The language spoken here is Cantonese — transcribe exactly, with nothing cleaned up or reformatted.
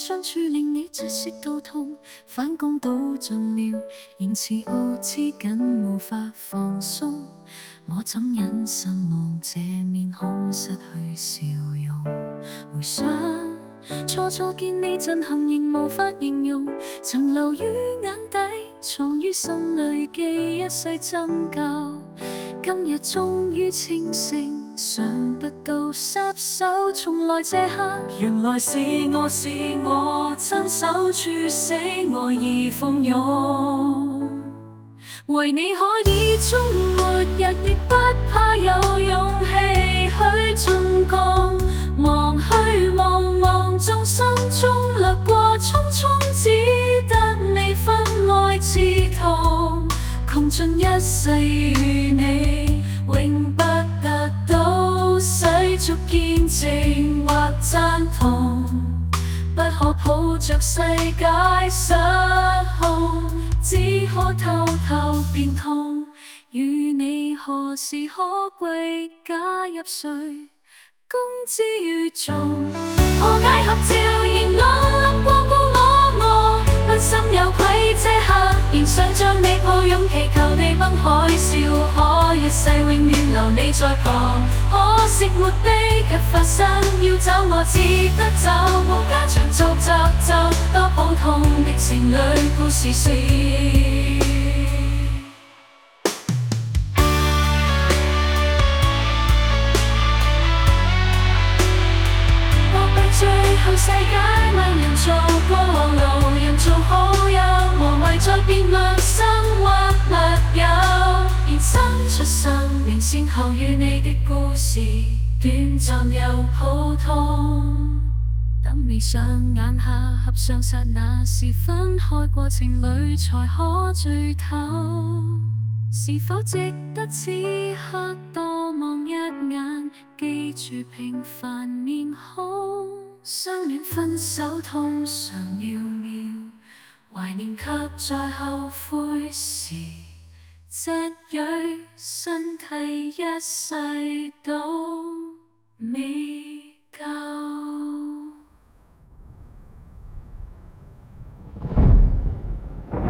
相處令你窒息到痛，反攻到盡了，言辭傲之緊無法放鬆。我怎忍心望這面孔失去笑容？回想初初見你震撼仍無法形容，曾留於眼底，藏於心裡記一世爭拗。今日終於清醒，想不到失手重來這刻，原來是我是我親手處死愛意蜂擁。為你可以終末日亦不怕有勇氣去進攻，望去望望眾生中掠過匆匆，只得你分愛刺痛，窮盡一世與你，永不得到世俗見證或贊同，不可抱着世界失控，只可偷偷變痛。與你何時可歸？假入誰公之於眾？破解合照仍暗暗過故我我，不心有愧這刻，仍想將你抱擁，祈求地崩海嘯，可一世永遠留你在旁。可惜沒悲劇發生，要找我只得找無家長續集集，多普通的情侶故事是。最後世界萬人做過王路，人做好友，無謂再辯論生或密友。延伸出生命先後與你的故事，短暫又普通。等你上眼下合上剎那時，分開過情侶才可聚頭。是否值得此刻多望一眼，記住平凡面孔？相戀分手通常寥寥，懷念卻在後悔時，積累身體一世都未